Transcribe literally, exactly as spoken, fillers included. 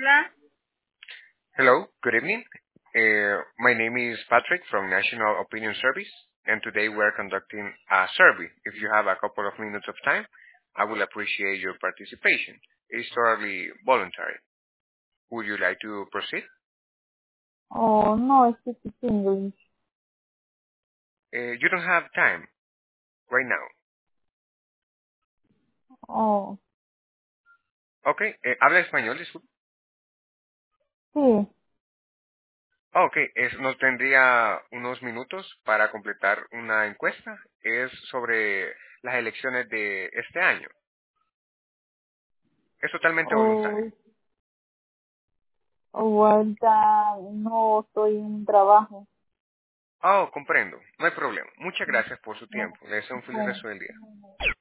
Hola. Hello, good evening. Uh, my name is Patrick from National Opinion Service, and today we're conducting a survey. If you have a couple of minutes of time, I will appreciate your participation. It's totally voluntary. Would you like to proceed? Oh, no, es que speak English. Uh, you don't have time right now. Oh, Okay, eh, ¿habla español? Disculpe. sí. Ok, es, nos tendría unos minutos para completar una encuesta. Es sobre las elecciones de este año. Es totalmente voluntario. Oh, oh, ahorita no estoy en trabajo. Oh, comprendo. No hay problema. Muchas gracias por su No, tiempo. Le deseo un feliz bueno. resto del día.